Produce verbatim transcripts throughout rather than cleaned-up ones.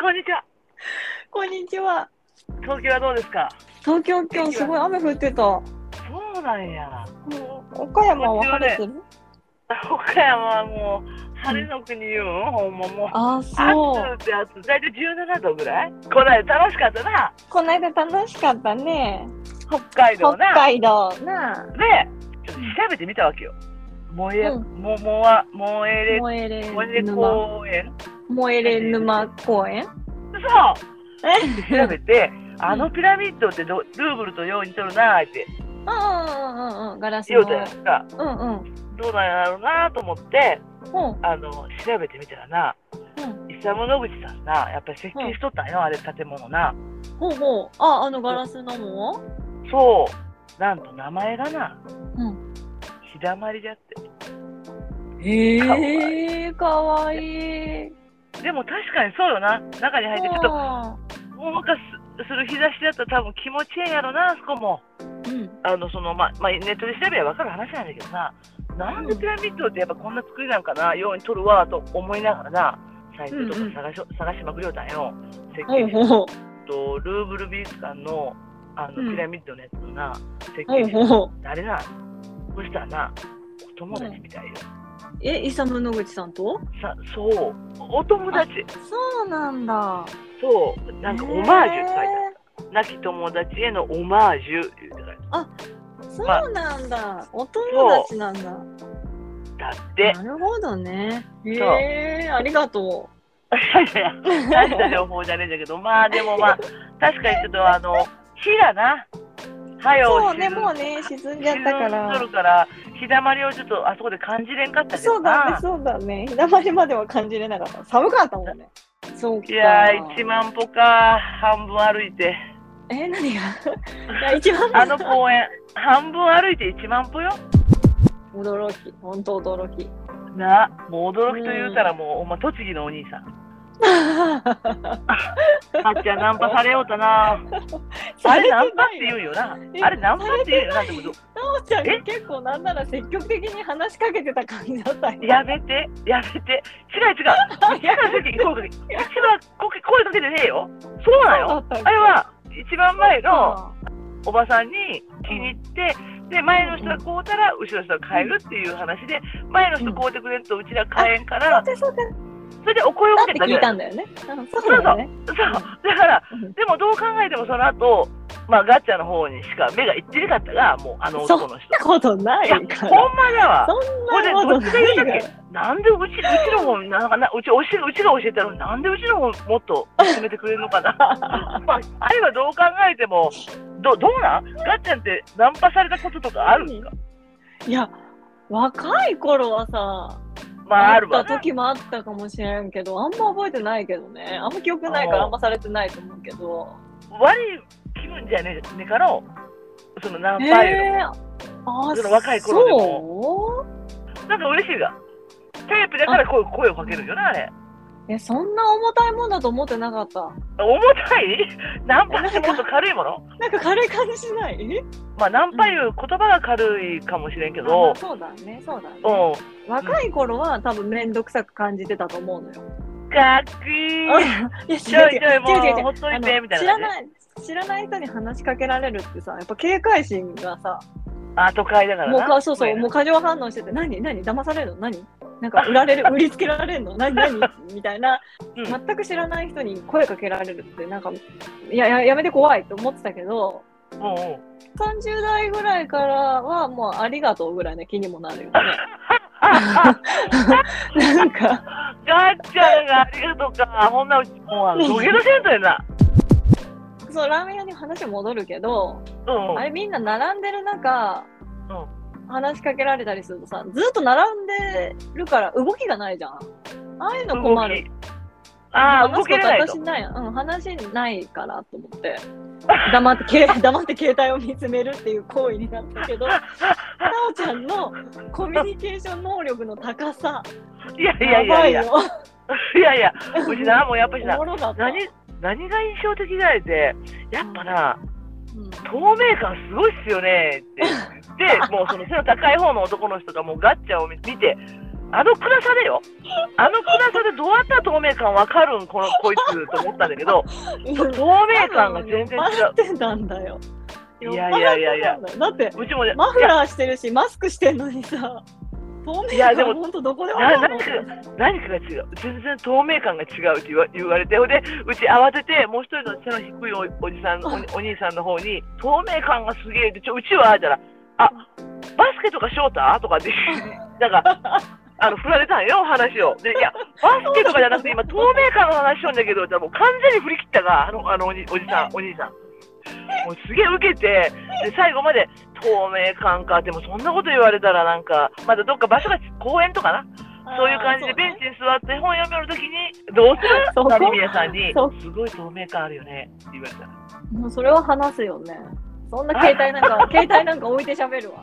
こんにちは。 こんにちは。 東京はどうですか？ 東京今日すごい雨降ってた。 そうなんや。 うん、岡山は晴れてる？ 岡山はもう晴れの国よ、うん、ほんまもう。 あ、そう。 暑って暑、だいたいじゅうななどぐらい？こないだ楽しかったな。 この間楽しかったね。 北海道な。 北海道な。 で、ちょっと調べてみたわけよ。燃え、 うん、 も、もわ、燃えれ、 燃えれ燃えれ沼。 公園？ 燃えれ沼公園？ そう調べて、あのピラミッドってどルーブルとよう似とるなーって。 うんうんうんうん、ガラスの。 言うたやんか。 うんうん。 どうなんやろうなと思って、 うん、 あの調べてみたらな、うん、イサム・ノグチさんな、やっぱり設計しとったんよ、うん、あれ建物な。 ほうほう、あ、あのガラスのも？ そう、なんと名前がな、 うん、 日だまりだって。 へえー、かわいい。 でも確かにそうよな、中に入ってちょっともうなんかする日差しだったら多分気持ちいいんやろな、あそこも。うん、あのそのままあ、ネットで調べれば分かる話なんだけどな、なんでピラミッドってやっぱこんな作りなんかな、ように撮るわと思いながらな、サイトとか探し、うんうん、探しまくりよったんよ、設計士とルーブル美術館のあの、うん、ピラミッドのやつのな、設計士誰な、そしたらな、お友達みたいよ。 うん、え、イサム・ノグチさんと？ さ、そう、お友達。 そうなんだ。 そう、なんかオマージュって書いてあった。亡き友達へのオマージュって言ってた。 あ、そうなんだ、まあ、お友達なんだ。 だって。 なるほどね。へえ、ありがとう。いやいや、大した情報じゃねえんだけど、まあでもまあ、確かにちょっとあの、火だな。はよ、 そうね、もうね、沈んじゃったから。 沈んどるから、日だまりをちょっとあそこで感じれんかったけどな。 そうだね、そうだね。日だまりまでは感じれなかった。寒かったもんね。そうか。 いやー、一万歩か、半分歩いて。 え、何がいや、一万歩あの公園、半分歩いて一万歩よ。 驚き、本当驚き。 な、もう驚きと言うたらもう、お前、栃木のお兄さん。あっちゃんナンパされようたな。あれナンパって言うよな。あれナンパって言うよな。でもど。 なおちゃんが結構なんなら積極的に話しかけてた感じだったよ。 やめて、やめて。違う違う。一番席声かけ、一番声かけてねえよ。そうなよ。あれは一番前のおばさんに気に入って、で前の人がこうたら後ろの人が帰るっていう話で、前の人こうてくれるとうちら帰れんから。それでお声をかけた聞いたんだよね。そうそうそう。だから、でもどう考えてもその後、まあガッチャの方にしか目がいってなかったが、もうあの男の人。 そんなことないから。 ほんまだわ。 そんなことない。 これどっちが言うだけ。なんでうち、うちの方、なんかな、うち、うち、うちが教えたのに、なんでうちの方もっと進めてくれるのかな。まあ、あれはどう考えても、ど、どうなん？ガッチャンってナンパされたこととかあるんですか？ いや、若い頃はさ、 まあ、あるわ。あった時もあったかもしれんけど、あんま覚えてないけどね。あんま記憶ないからあんまされてないと思うけど。 悪い気分じゃねえから、そのナンパいうの。えー、あその若い頃でも。なんか嬉しいが。テープだから声声をかけるよな、あれ。 え、そんな重たいもんだと思ってなかった。 重たい？ナンパってもっと軽いもの？ なんか軽い感じしない？ まあ、ナンパいう言葉が軽いかもしれんけど。 うん、そうだね、そうだね。うん、若い頃は多分めんどくさく感じてたと思うのよ。 かっこいい。いや、ちょいちょいもうほっといてみたいな。 知らない、知らない人に話しかけられるってさ、やっぱ警戒心がさ。 あ、都会だからな。 もうそうそう、もう過剰反応してて、何何騙されるの何なんか売られる、売りつけられるの何何みたいな、うん、全く知らない人に声かけられるって、なんか、いや、や、やめて怖いと思ってたけど、 うんうん、 さんじゅう代ぐらいからはもうありがとうぐらいの気にもなるよね。なんか。 ガッチャがありがとうか、ほんなうちもう、土下座せんとやな。 そう、ラーメン屋に話戻るけど、 うんうん、 あれみんな並んでる中、うん、話しかけられたりするとさ、ずっと並んでるから動きがないじゃん。ああいうの困る。 ああ、動けないと。 話ない、うん、話ないからと思って。黙ってけ黙って携帯を見つめるっていう行為になったけど、なおちゃんのコミュニケーション能力の高さ、 いやいやいやいや、いやいや、うちな、もうやっぱりな、何、何が印象的だよって、やっぱな、うん、透明感すごいっすよねって言って、もうその背の高い方の男の人がもうガッチャを見て、 あの暗さでよ、あの暗さでどうやったら透明感わかるんこのこいつと思ったんだけど、透明感が全然違う。 酔っ払ってたんだよ。 いやいやいやいや、 だってうちもね、 マフラーしてるしマスクしてんのにさ、透明感が本当どこでもあるの。 何か何かが違う、全然透明感が違うって言わ言われて、でうち慌ててもう一人の背の低い お, おじさん お, お兄さんの方に透明感がすげえって、ちょうちはあったら、あバスケとかショーターとかってなんかあの振られたんよ話を。でいやバスケとかじゃなくて今透明感の話しようんだけど、もう完全に振り切ったがあのあのおじおじさんお兄さん。もうすげえ受けて、で最後まで透明感か、でもそんなこと言われたらなんかまだどっか場所が公園とかな、そういう感じでベンチに座って本読めるときにどうする？成宮さんにすごい透明感あるよねって言われたら、 もうそれは話すよね。そんな携帯なんか携帯なんか置いて喋るわ。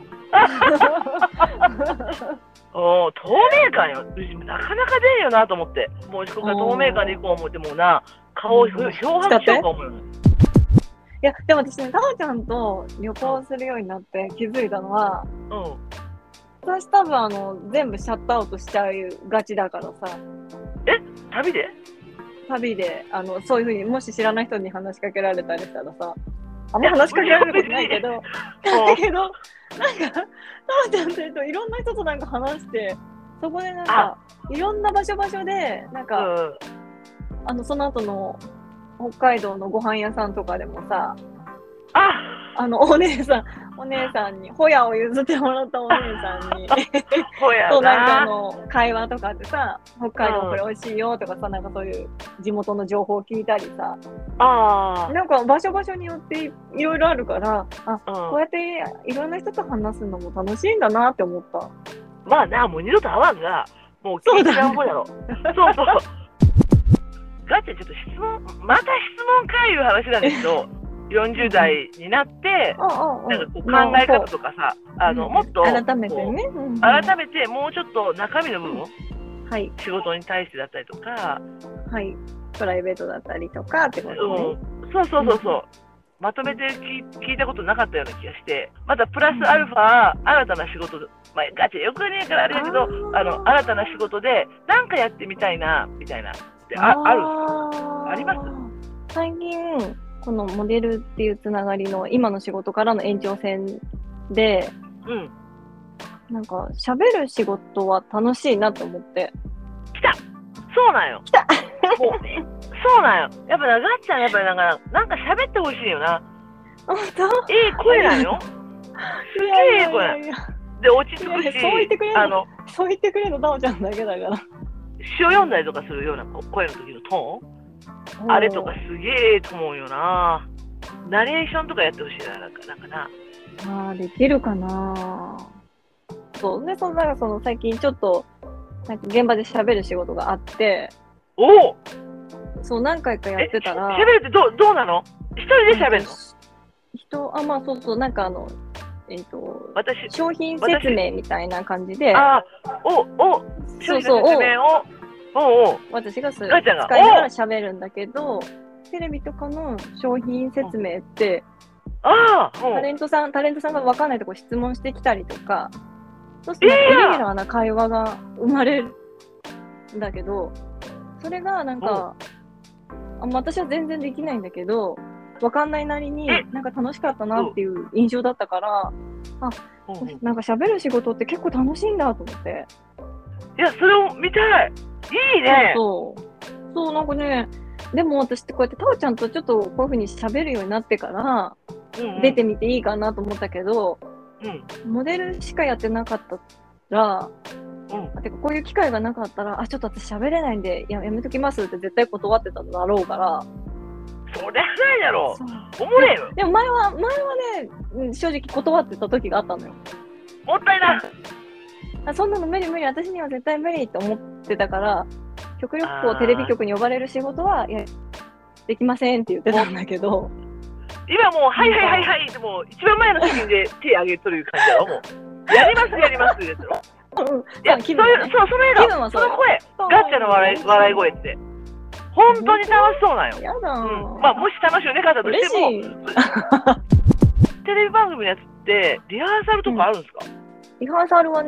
お透明感よ、なかなか出んよなと思って、もうここから透明感でいこう思ってもうな、顔を漂白しようか思うよ。 いやでも私ね、タオちゃんと旅行するようになって気づいたのは、うん、私多分あの全部シャットアウトしちゃうがちだからさ。 え旅で旅であのそういうふうにもし知らない人に話しかけられたりしたらさ、あんま話しかけられることないけどだけどなんかタオちゃんといるといろんな人となんか話して、そこでなんかいろんな場所場所でなんか、うん、あのその後の北海道のご飯屋さんとかでもさ、ああのお姉さんお姉さんにホヤを譲ってもらったお姉さんにホヤとなんかあの会話とかってさ、北海道これ美味しいよとかさ、なんかそういう地元の情報を聞いたりさ、あなんか場所場所によっていろいろあるから、あ、うん、こうやっていろんな人と話すのも楽しいんだなって思った。 まあな、もう二度と会わんがもう聞いちゃう方やろ。そうそうガチャちょっと質問、また質問かいう話なんですけど、よんじゅう代になって、なんかこう考え方とかさ、あのもっと改めてね、 改めてもうちょっと中身の部分、はい、仕事に対してだったりとか、 はい、プライベートだったりとかってことね。 うん、そうそうそうそう。まとめて聞いたことなかったような気がして、またプラスアルファ、新たな仕事、まあ、ガチャよくねえからあれだけど、あの新たな仕事で何かやってみたいなみたいなってああるあります？ 最近このモデルっていうつながりの今の仕事からの延長線で、うん、なんか喋る仕事は楽しいなと思って。 来た、そうなんよ。来たもうそうなんよ。やっぱな、ガッちゃんやっぱりなんかなんか喋ってほしいよな。 本当？ いい声なんよ。すげえいい声。で落ち着くし、 そう言ってくれるの、そう言ってくれるのタオちゃんだけだから。 詩を読んだりとかするような声の時のトーン、あれとかすげえと思うよな。ナレーションとかやってほしいな、なんかなんかな。 ああ、できるかな。そうね、そのなんかその最近ちょっとなんか現場で喋る仕事があって、 おお、 そう何回かやってたら。 喋るってどうどうなの？一人で喋るの？ 人、あ、まあそうそう、なんかあの。えーと、私商品説明みたいな感じで、 あおおそうそう、 説明をおお私が使いながら喋るんだけど、テレビとかの商品説明って、あタレントさんタレントさんが分かんないとこ質問してきたりとか、そうするとイレギュラーな会話が生まれるんだけど、それがなんか、あ私は全然できないんだけど、わかんないなりになんか楽しかったなっていう印象だったから、あ、なんか喋る仕事って結構楽しいんだと思って。 いや、それを見たい。いいね。 そうそうそう、なんかね、でも私ってこうやってタオちゃんとちょっとこういう風に喋るようになってから、うんうん、出てみていいかなと思ったけど、うん、モデルしかやってなかったら、うん、てかこういう機会がなかったら、あ、ちょっと私喋れないんでや、やめときますって絶対断ってただろうから。 そりゃないやろ。おもれよ。 でも前は前はね、正直断ってた時があったのよ。 もったいない。 あ、そんなの無理無理、私には絶対無理って思ってたから、極力こうテレビ局に呼ばれる仕事はいやできませんって言ってたんだけど、 今もうはいはいはいはいってもう一番前の席で手挙げとる感じだろ。もうやりますやりますですよ。うん、いや、そういう、そう、その笑顔、その声、ガッチャの笑い笑い声って。本当に楽しそうなんよ。 やだ、 うん、まあもし楽しいね方としてもテレビ番組のやつってリハーサルとかあるんですか？ うん、リハーサルはね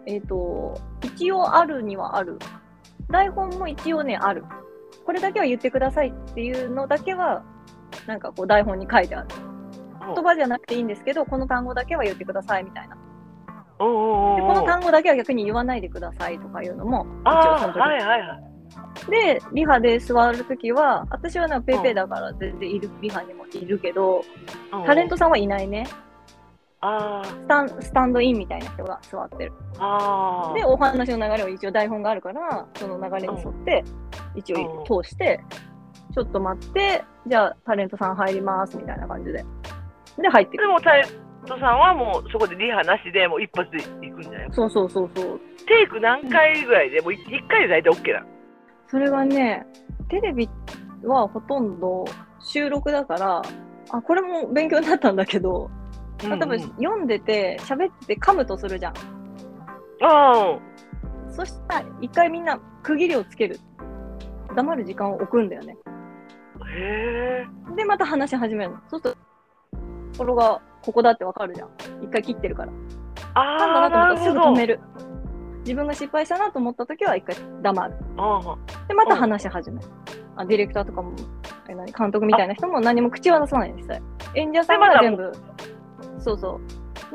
えっと、一応あるにはある。台本も一応ね、ある。これだけは言ってくださいっていうのだけは、なんかこう台本に書いてある。言葉じゃなくていいんですけど、この単語だけは言ってくださいみたいな。 おうおうおう、 でこの単語だけは逆に言わないでくださいとかいうのも、一応その時。はいはいはい。で、リハで座るときは、私はなんかペイペイだから全然いる、リハにもいるけど、タレントさんはいないね。あスタンスタンドインみたいな人が座ってる。あで、お話の流れを一応台本があるから、その流れに沿って、一応通して、ちょっと待って、じゃあタレントさん入りますみたいな感じで。で、入ってくる。 でもタレントさんはもうそこでリハなしでもう一発で行くんじゃない？ そうそうそうそう。 テイク何回ぐらいで、もういっかいで大体 OK な。 それはね、テレビはほとんど収録だから、あ、これも勉強になったんだけど、うんうん、多分読んでて、喋って噛むとするじゃん。ああ。そしたら、一回みんな区切りをつける。黙る時間を置くんだよね。へえ。で、また話し始めるの。そうすると、ところがここだってわかるじゃん。一回切ってるから。ああ。なんだなと思ったらすぐ止める。自分が失敗したなと思ったときは一回黙る。で、また話し始める。あ、ディレクターとかも、え何監督みたいな人も何も口は出さないんですよ。演者さんが全部、そうそう。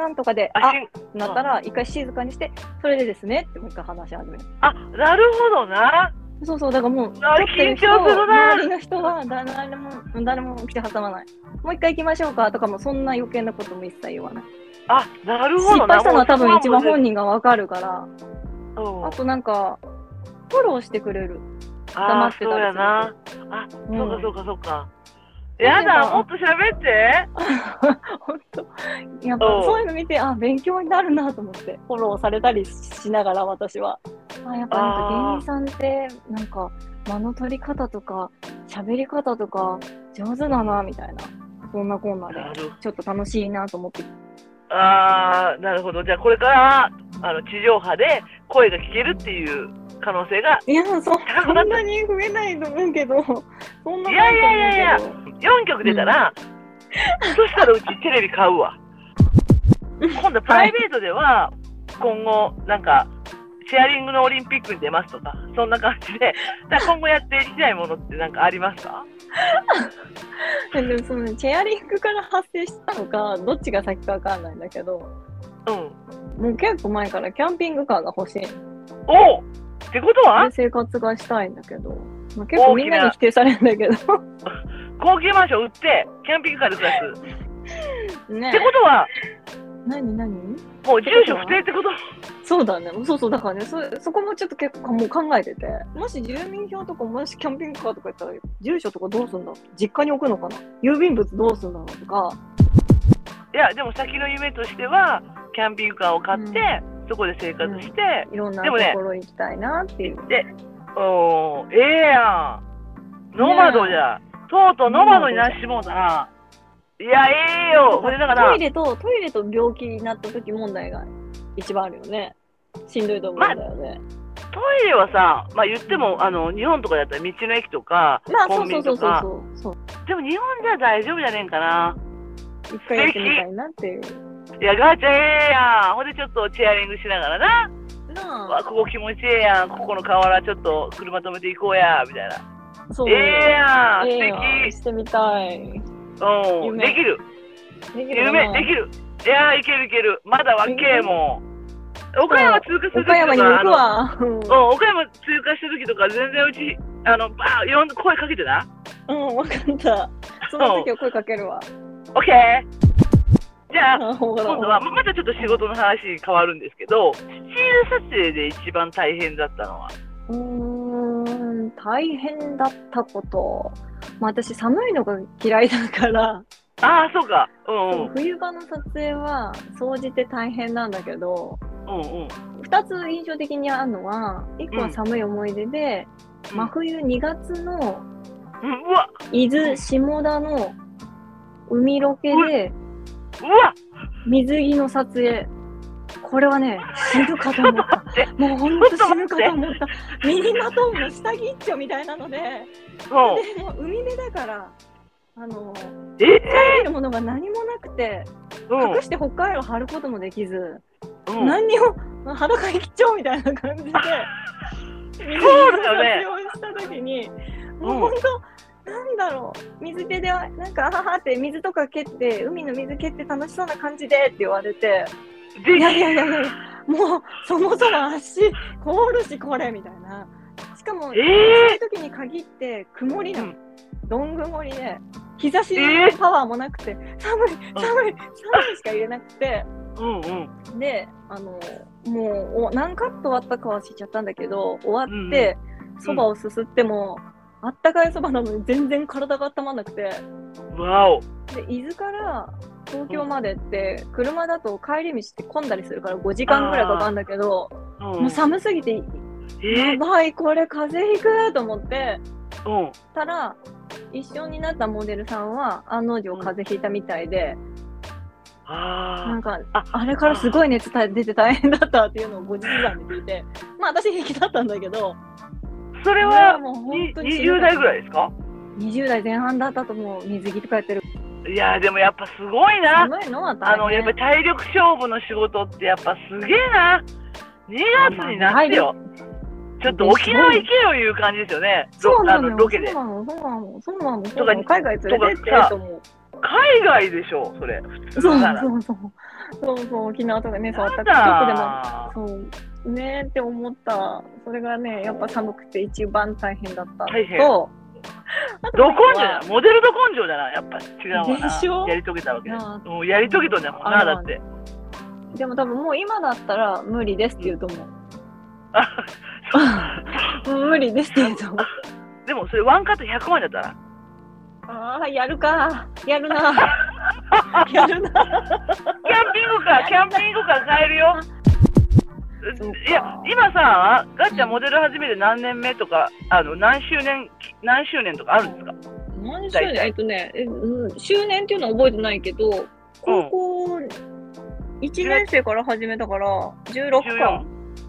なんとかで、あなったら一回静かにして、それでですねってもう一回話し始める。 あ、なるほどな。 そうそう、だからもう、緊張するな。周りの人は誰も、誰も口挟まない。もう一回行きましょうかとかも、そんな余計なことも一切言わない。 あ、なるほど。 失敗したのは多分一番本人がわかるから。あとなんか、フォローしてくれる。黙ってたりする。そうやな。 あ、そうかそうかそうか。やだ、もっと喋って。 ほんと。やっぱそういうの見て、あ、勉強になるなと思って、フォローされたりしながら私は。あ、やっぱなんか芸人さんって、なんか間の取り方とか、喋り方とか上手だな、みたいな。そんなこんなで、ちょっと楽しいなと思って。 あー、なるほど。じゃあこれからあの地上波で声が聞けるっていう可能性が。 いや、そ, そんなに増えないと思うけど、そんな。 いやいやいやいや、よんきょく出たら、うん、そしたらうちテレビ買うわ。今度プライベートでは、今後なんかシェアリングのオリンピックに出ますとか、そんな感じで、だ今後やっていきたいものってなんかありますか？ でもそのチェアリングから発生したのかどっちが先かわかんないんだけど、うん、もう結構前からキャンピングカーが欲しい。 おってことは生活がしたいんだけど、まあ、結構みんなに否定されるんだけど高級マンション売ってキャンピングカーで暮らす、ね、ってことは何何もう住所不定ってこと？ そうだね。そうそう、だからね、そ, そこもちょっと結構もう考えてて、もし住民票とか、もしキャンピングカーとか言ったら、住所とかどうすんだろう、実家に置くのかな、郵便物どうすんだろうとか。 いや、でも先の夢としては、キャンピングカーを買って、うん、そこで生活して、 うん、いろんなところ行きたいなっていう。 で、おー、ええやん。ノマドじゃ、ね、とうとうノマドになってしもうたな。いや、ええよ。これだからトイレと、トイレと病気になった時問題が一番あるよね。しんどいと思うんだよね。 ま、トイレはさ、まあ言っても、あの、日本とかだったら道の駅とか、まあ、コンビニとか。そうそうそうそう。でも日本じゃ大丈夫じゃねえんかな。 一回やってみたいなっていう。 いや、ガーちゃんええやん。ほんでちょっとチェアリングしながらな。なあ。わ、ここ気持ちええやん。ここの河原ちょっと車止めていこうや、みたいな。そう。ええやん。素敵。 してみたい。 うん。できる。できる。夢、できる。いやー、いけるいける。まだわけえもん。岡山通過するときとか、岡山に行くわ。うん、岡山通過するときとか、全然うち、あの、バー、いろんな声かけてな。 うん、わかった。その時は声かけるわ。 オッケー。じゃあ、今度は、またちょっと仕事の話変わるんですけど、スチール撮影で一番大変だったのは？ うーん、大変だったこと。まあ、私、寒いのが嫌いだから。 ああ、そうか。うんうん、 冬場の撮影は、総じて大変なんだけど、 うんうん、 ふたつ印象的にあるのは、いっこは寒い思い出で、うん、真冬にがつの、 うん、うわ伊豆下田の海ロケで、 うわ水着の撮影。これはね、死ぬかと思った。もうほんと死ぬかと思った。ミニマトンの下着一丁みたいなので、でも海辺だから、あの、 え遮るものが何もなくて、うん、隠して北海道を張ることもできず、うん、何にも裸一丁みたいな感じで、 そうだよね。 した時に、もう本当、なんだろう、水辺でなんか、あははって水とか蹴って、海の水蹴って楽しそうな感じでって言われて、いやいやいやいや、もうそもそも足凍るしこれみたいな。しかも、えー、そういう時に限って曇りなの、どん曇りで、日差しのパワーもなくて、寒い寒い寒いしか言えなくて、うんうん、で、あのもう何カット終わったかは知っちゃったんだけど、終わってそば、うん、をすすっても、うん、あったかいそばなのに全然体が温まんなくて、 わお。 で伊豆から東京までって、うん、車だと帰り道って混んだりするからごじかんぐらいかかるんだけど、うん、もう寒すぎて、えー、やばいこれ風邪ひくと思って、うん、たら一緒になったモデルさんは案の定風邪ひいたみたいで、うん、なんか あ, あれからすごい熱出て大変だったっていうのを後日談で聞いて、まあ私平気だったんだけど、 それはもう本当ににじゅう代ぐらいですか？ にじゅう代前半だったと思う。水着とかやってる。 いやでもやっぱすごいな。 寒いのはあのやっぱり体力勝負の仕事ってやっぱすげえな。にがつになってよ、ちょっと沖縄行けよいう感じですよね。 そうなのよ。 ロケで。 そうなの、そうなの、そうなの、そうなの。海外連れてってと思う。 海外でしょ、それ。 そうそうそう。そうそう、沖縄とかね、触ったらちょっとでも、そう、ねーって思った。それがね、やっぱ寒くて一番大変だったと。 ど根性じゃない、モデルど根性じゃない、やっぱ違うわな。やり遂げたわけ。もうやり遂げとんじゃんもんな、だって。 でも多分もう今だったら無理ですって言うと思う。もう無理ですって言うと思う。 でもそれワンカットひゃくまんだったら、 ああ、やるか。やるな。やるな。キャンピングカー、 キャンピングカー買えるよ。いや、今さ、ガッチャンモデル始めて何年目とか、あの何周年、何周年とかあるんですか？ 何周年？えっとね、え、うん、周年っていうのは覚えてないけど、高校いちねん生から始めたから、じゅうろくか。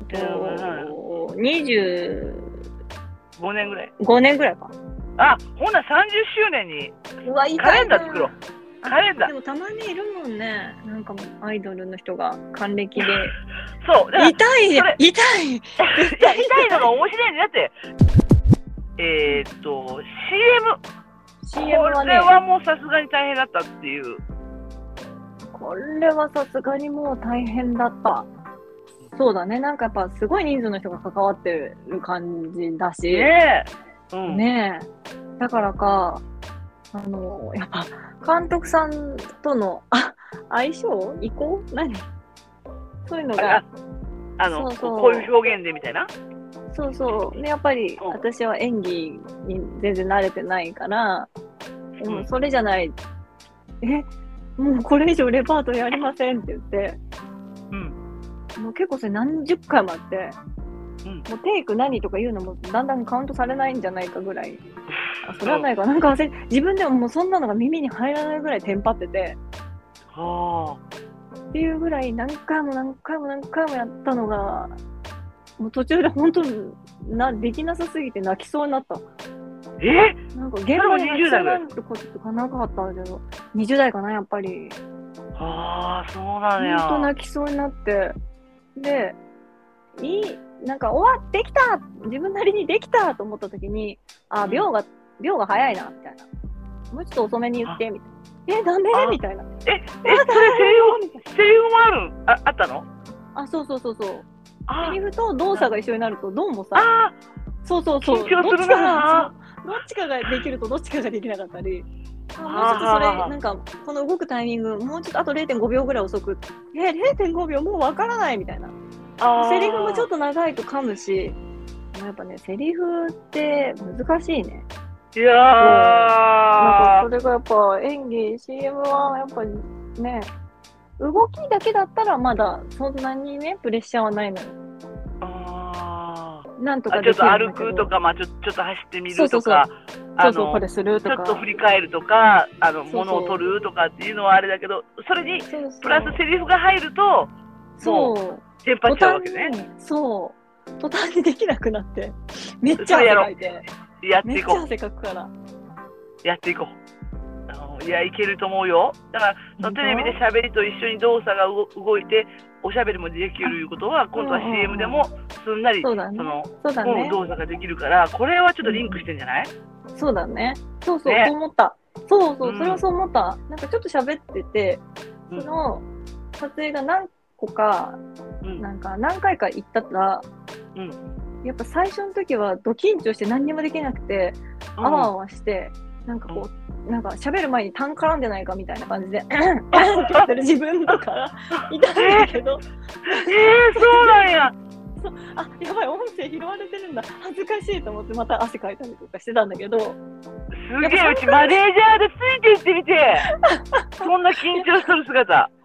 にじゅうごねんぐらい。 ごねんぐらいか。 あ、ほんならさんじゅっしゅうねんにカレンダー作ろう。カレンダー。 でもたまにいるもんね。なんかもうアイドルの人が還暦で。 そう。 痛い痛い痛い痛いのが面白いんだって。えーっと、シーエム。 シーエム はね。 これはもうさすがに大変だったっていう。 これはさすがにもう大変だった。そうだね。なんかやっぱすごい人数の人が関わってる感じだし。 ねえ。うん、 ねえ。だからか、あの、やっぱ監督さんとのあ相性意向何そういうのが。 あのそうそう、こういう表現でみたいな。 そうそう。ね、やっぱり私は演技に全然慣れてないから、でもそれじゃない、え、もうこれ以上レパートリーありませんって言って、うん、もう結構それ何十回もあって、うん、もうテイク何とか言うのもだんだんカウントされないんじゃないかぐらい、あ、それはないか、なんか自分でももうそんなのが耳に入らないぐらいテンパってて、はあ、っていうぐらい何回も何回も何回もやったのが、もう途中で本当になできなさすぎて泣きそうになった。 え？ なんか現場に泣きそうになることとかなかったんだけど、にじゅう代かな、やっぱり。 ああ、そうなんや。 本当泣きそうになって、で、いい、なんか終わってきた、自分なりにできたと思った時に、あ、秒が、秒が早いな、みたいな。もうちょっと遅めに言って、みたいな。え、なんでみたいな。 え、え、それセリフ、セリフもあるあ、あったの？ あ、そうそうそうそう。セリフと動作が一緒になると、どうもさ、あ、そうそうそう、 緊張するな。 どっちかができるとどっちかができなかったり、あ、もうちょっとそれ、なんか、この動くタイミング、もうちょっとあと れいてんごびょうぐらい遅く、え、れいてんごびょうもうわからないみたいな。セリフもちょっと長いと噛むし、やっぱね、セリフって難しいね。 いやー、 なんかそれがやっぱ演技、シーエム はやっぱりね、動きだけだったらまだそんなにね、プレッシャーはないのよ。ああ。なんとかできるんだけど。 ちょっと歩くとか、まあちょ、ちょっと走ってみるとか、そうそうそう、 そうそう、これするとか。 ちょっと振り返るとか、あの、物を取るとかっていうのはあれだけど、それにプラスセリフが入ると、 そう。 テンパっちゃうわけね。 そう。途端にできなくなって、めっちゃ汗かいて。 やっていこう。 めっちゃ汗かくから。 やっていこう。いや、いけると思うよ。だから、そのテレビで喋りと一緒に動作が動いて、 おしゃべりもできるいうことは、今度は シーエム でもすんなり、 そうだね、 その、 そうだね、 動作ができるから、これはちょっとリンクしてんじゃない？ そうだね。そうそう、 ね、 そう思った。そうそう、 うん、 それはそう思った。なんかちょっと喋ってて、その撮影が何個か、うん、なんか何回か行ったら、うん、やっぱ最初の時はド緊張して何にもできなくて、あわあわして、なんかこう、なんか喋る前に痰絡んでないかみたいな感じで、って言ってる自分とかいたんだけど。 えー、えー、そうなんや。 そう、あ、やばい、音声拾われてるんだ、恥ずかしいと思ってまた汗かいたりとかしてたんだけど、すげえ、うちマネージャーでついていってみてそんな緊張する姿